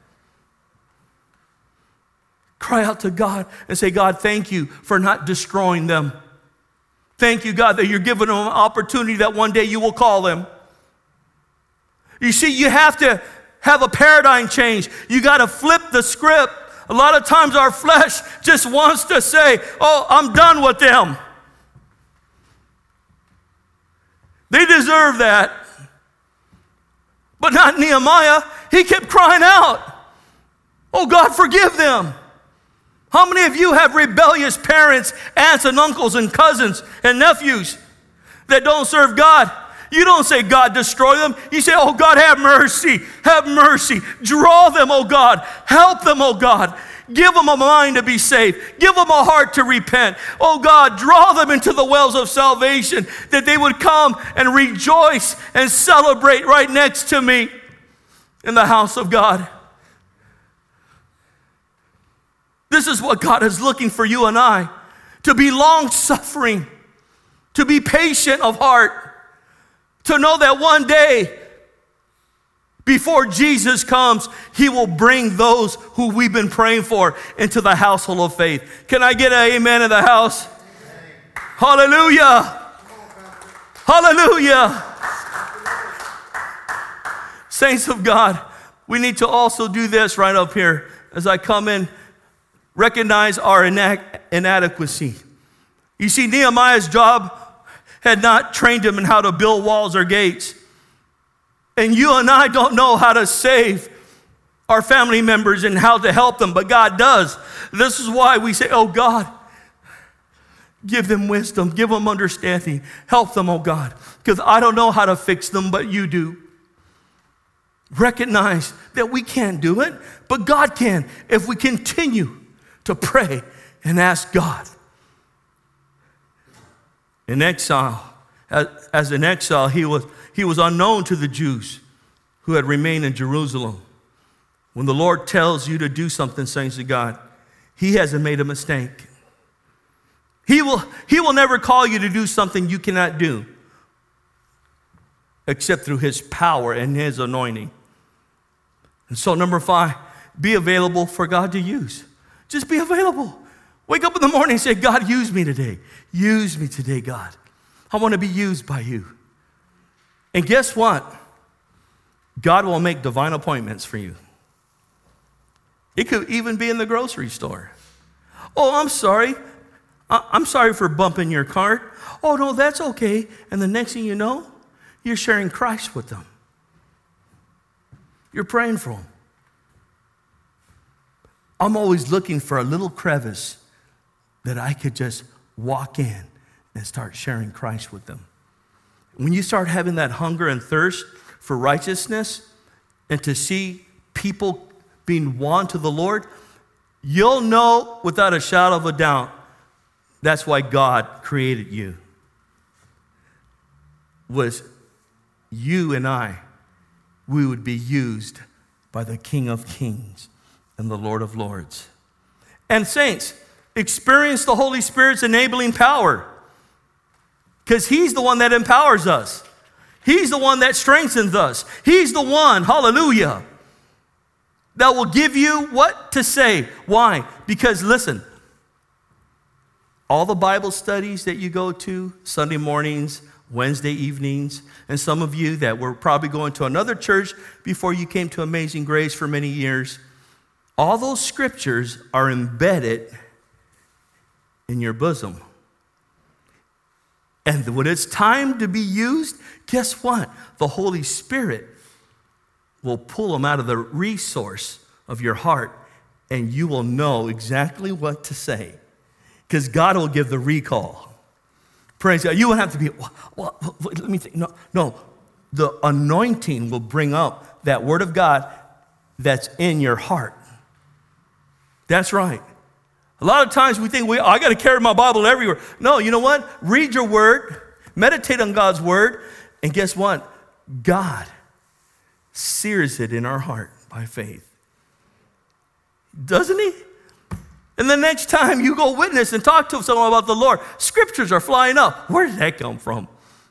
Cry out to God and say, God, thank you for not destroying them. Thank you, God, that you're giving them an opportunity that one day you will call them. You see, you have to have a paradigm change. You got to flip the script. A lot of times our flesh just wants to say, oh, I'm done with them. They deserve that. But not Nehemiah. He kept crying out, oh, God, forgive them. How many of you have rebellious parents, aunts and uncles and cousins and nephews that don't serve God? You don't say, God, destroy them. You say, oh, God, have mercy. Have mercy. Draw them, oh, God. Help them, oh, God. Give them a mind to be saved. Give them a heart to repent. Oh, God, draw them into the wells of salvation that they would come and rejoice and celebrate right next to me in the house of God. This is what God is looking for you and I, to be long-suffering, to be patient of heart, to know that one day, before Jesus comes, he will bring those who we've been praying for into the household of faith. Can I get an amen in the house? Amen. Hallelujah. Hallelujah. Saints of God, we need to also do this right up here. As I come in, recognize our inadequacy. You see, Nehemiah's job had not trained him in how to build walls or gates. And you and I don't know how to save our family members and how to help them, but God does. This is why we say, oh God, give them wisdom, give them understanding, help them, oh God, because I don't know how to fix them, but you do. Recognize that we can't do it, but God can if we continue to pray and ask God. In exile, as, as an exile, he was, he was unknown to the Jews who had remained in Jerusalem. When the Lord tells you to do something, saints of God, he hasn't made a mistake. He will, he will never call you to do something you cannot do, except through his power and his anointing. And so number five, be available for God to use. Just be available. Wake up in the morning and say, God, use me today. Use me today, God. I want to be used by you. And guess what? God will make divine appointments for you. It could even be in the grocery store. Oh, I'm sorry. I'm sorry for bumping your cart. Oh, no, that's okay. And the next thing you know, you're sharing Christ with them. You're praying for them. I'm always looking for a little crevice that I could just walk in and start sharing Christ with them. When you start having that hunger and thirst for righteousness and to see people being won to the Lord, you'll know without a shadow of a doubt that's why God created you. Was you and I, we would be used by the King of Kings and the Lord of Lords. And saints, experience the Holy Spirit's enabling power, because he's the one that empowers us. He's the one that strengthens us. He's the one, hallelujah, that will give you what to say. Why? Because listen, all the Bible studies that you go to, Sunday mornings, Wednesday evenings, and some of you that were probably going to another church before you came to Amazing Grace for many years, all those scriptures are embedded in your bosom. And when it's time to be used, guess what? The Holy Spirit will pull them out of the resource of your heart, and you will know exactly what to say, because God will give the recall. Praise God. You won't have to be, well, well, let me think. No, no. The anointing will bring up that word of God that's in your heart. That's right. A lot of times we think, we, oh, I got to carry my Bible everywhere. No, you know what? Read your word, meditate on God's word, and guess what? God sears it in our heart by faith. Doesn't he? And the next time you go witness and talk to someone about the Lord, scriptures are flying up. Where did that come from?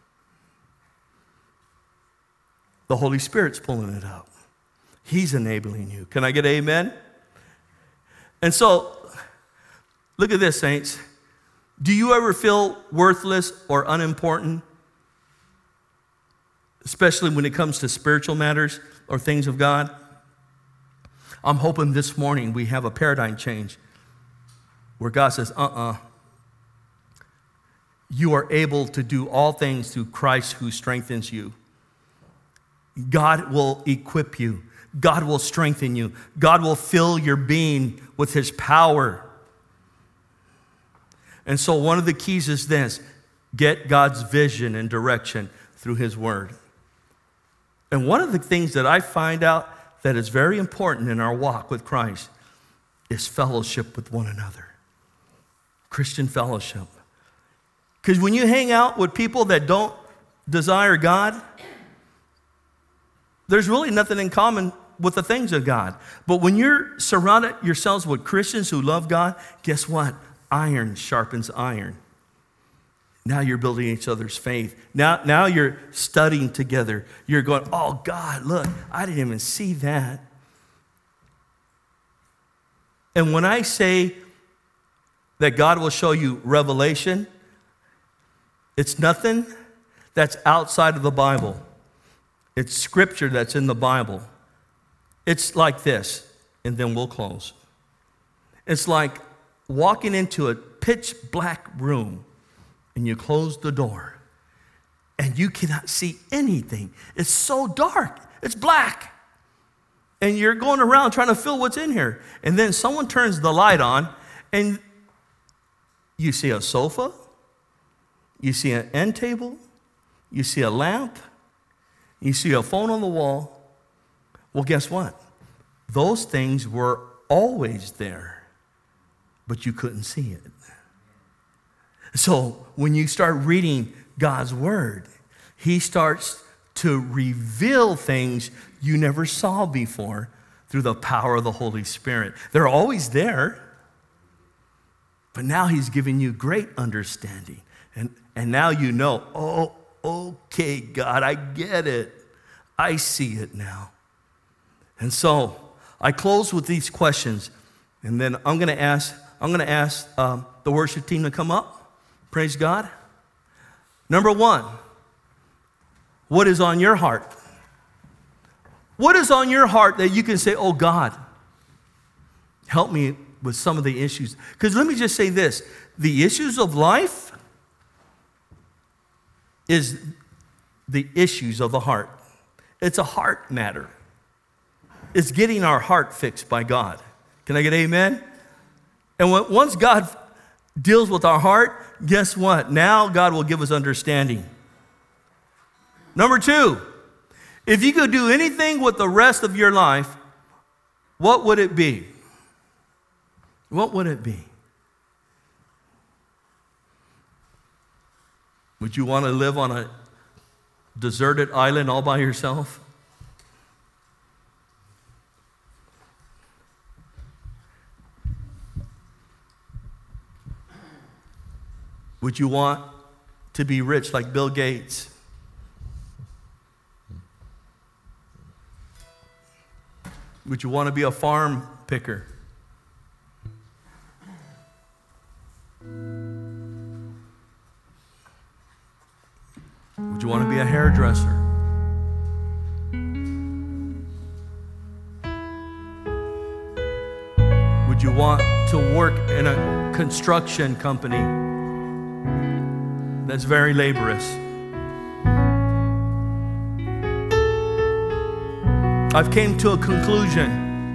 The Holy Spirit's pulling it out. He's enabling you. Can I get an amen? And so, look at this, saints. Do you ever feel worthless or unimportant? Especially when it comes to spiritual matters or things of God? I'm hoping this morning we have a paradigm change where God says, uh-uh. You are able to do all things through Christ who strengthens you. God will equip you. God will strengthen you. God will fill your being with his power. And so one of the keys is this: get God's vision and direction through his word. And one of the things that I find out that is very important in our walk with Christ is fellowship with one another. Christian fellowship. Because when you hang out with people that don't desire God, there's really nothing in common with the things of God. But when you're surrounded yourselves with Christians who love God, guess what? Iron sharpens iron. Now you're building each other's faith. Now, now you're studying together. You're going, oh, God, look, I didn't even see that. And when I say that God will show you revelation, it's nothing that's outside of the Bible. It's scripture that's in the Bible. It's like this, and then we'll close. It's like walking into a pitch black room, and you close the door, and you cannot see anything. It's so dark. It's black. And you're going around trying to feel what's in here. And then someone turns the light on, and you see a sofa, you see an end table, you see a lamp, you see a phone on the wall. Well, guess what? Those things were always there, but you couldn't see it. So when you start reading God's word, he starts to reveal things you never saw before through the power of the Holy Spirit. They're always there, but now he's giving you great understanding. And, and now you know, oh, okay, God, I get it. I see it now. And so I close with these questions, and then I'm going to ask, I'm going to ask um, the worship team to come up. Praise God. Number one, what is on your heart? What is on your heart that you can say, oh God, help me with some of the issues? Because let me just say this, the issues of life is the issues of the heart. It's a heart matter. It's getting our heart fixed by God. Can I get amen? And when, once God deals with our heart, guess what? Now God will give us understanding. Number two, if you could do anything with the rest of your life, what would it be? What would it be? Would you want to live on a deserted island all by yourself? Would you want to be rich like Bill Gates? Would you want to be a farm picker? Would you want to be a hairdresser? Would you want to work in a construction company that's very laborious? I've came to a conclusion.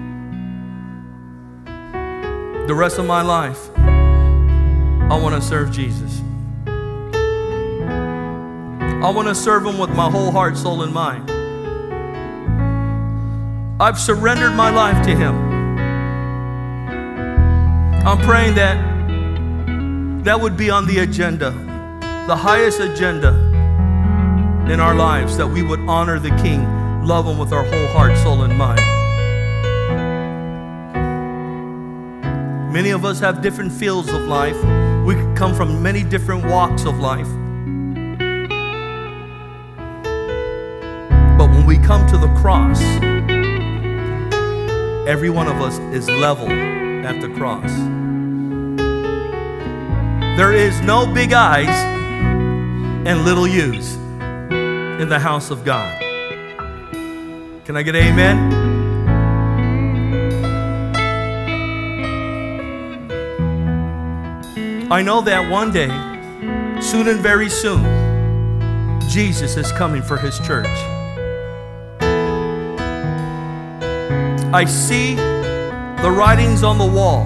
The rest of my life, I want to serve Jesus. I want to serve him with my whole heart, soul, and mind. I've surrendered my life to him. I'm praying that that would be on the agenda, the highest agenda in our lives, that we would honor the King, love him with our whole heart, soul, and mind. Many of us have different fields of life. We come from many different walks of life. But when we come to the cross, every one of us is level at the cross. There is no big I's and little U's in the house of God. Can I get an amen? I know that one day, soon and very soon, Jesus is coming for his church. I see the writings on the wall.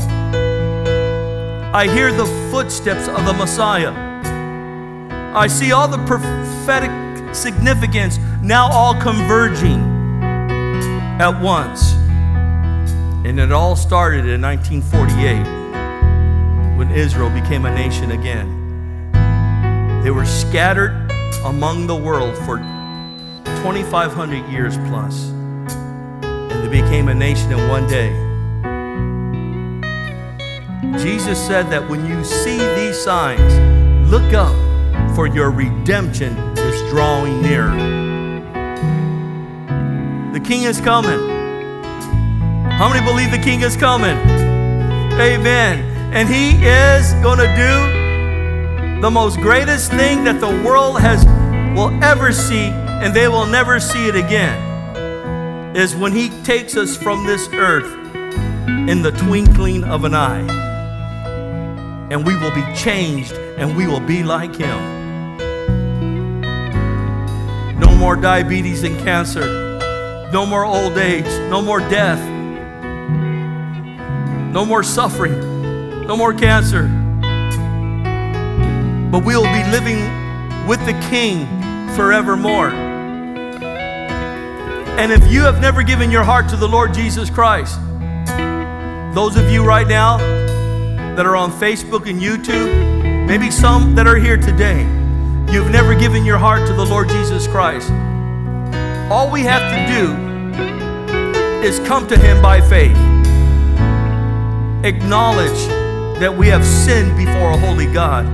I hear the footsteps of the Messiah. I see all the prophetic significance now all converging at once. And it all started in nineteen forty-eight when Israel became a nation again. They were scattered among the world for twenty-five hundred years plus. And they became a nation in one day. Jesus said that when you see these signs, look up, for your redemption is drawing near. The King is coming. How many believe the King is coming? Amen. And he is going to do the most greatest thing that the world has will ever see, and they will never see it again, is when he takes us from this earth in the twinkling of an eye. And we will be changed, and we will be like him. No more diabetes and cancer. No more old age. No more death. No more suffering. No more cancer. But we will be living with the King forevermore. And if you have never given your heart to the Lord Jesus Christ, those of you right now that are on Facebook and YouTube, Maybe some that are here today, you've never given your heart to the Lord Jesus Christ. All we have to do is come to Him by faith. Acknowledge that we have sinned before a holy God.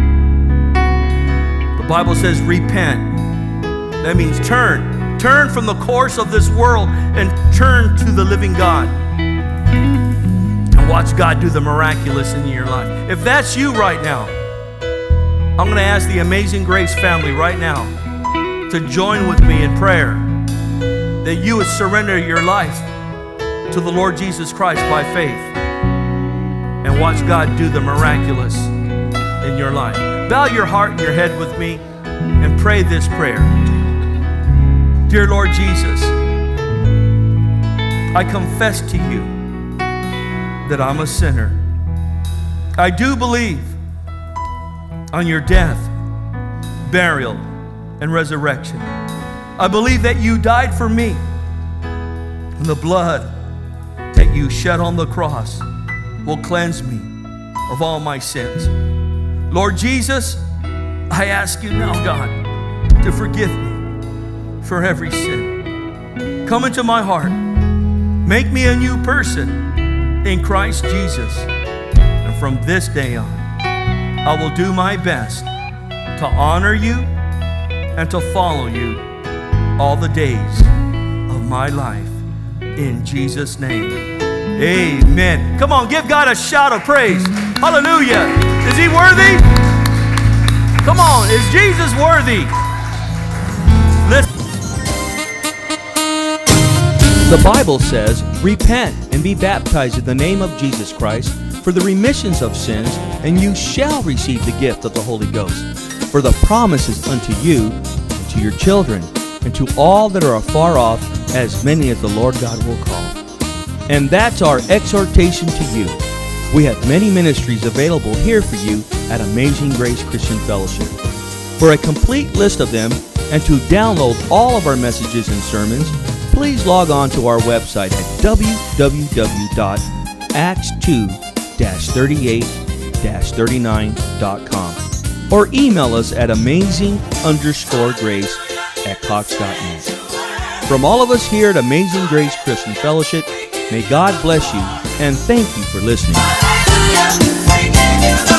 The Bible says repent. That means turn. Turn from the course of this world and turn to the living God. And watch God do the miraculous in your life. If that's you right now, I'm going to ask the Amazing Grace family right now to join with me in prayer that you would surrender your life to the Lord Jesus Christ by faith and watch God do the miraculous in your life. Bow your heart and your head with me and pray this prayer. Dear Lord Jesus, I confess to you that I'm a sinner. I do believe on your death, burial, and resurrection. I believe that you died for me, and the blood that you shed on the cross will cleanse me of all my sins. Lord Jesus, I ask you now, God, to forgive me for every sin. Come into my heart. Make me a new person in Christ Jesus. And from this day on, I will do my best to honor you and to follow you all the days of my life. In Jesus' name, amen. Come on, give God a shout of praise. Hallelujah. Is He worthy? Come on, is Jesus worthy? Listen. The Bible says, repent and be baptized in the name of Jesus Christ for the remissions of sins, and you shall receive the gift of the Holy Ghost. For the promise is unto you, and to your children, and to all that are afar off, as many as the Lord God will call. And that's our exhortation to you. We have many ministries available here for you at Amazing Grace Christian Fellowship. For a complete list of them, and to download all of our messages and sermons, please log on to our website at w w w dot acts two dash thirty-eight dash thirty-nine dot com or email us at amazing underscore grace at cox dot net. From all of us here at Amazing Grace Christian Fellowship, may God bless you and thank you for listening.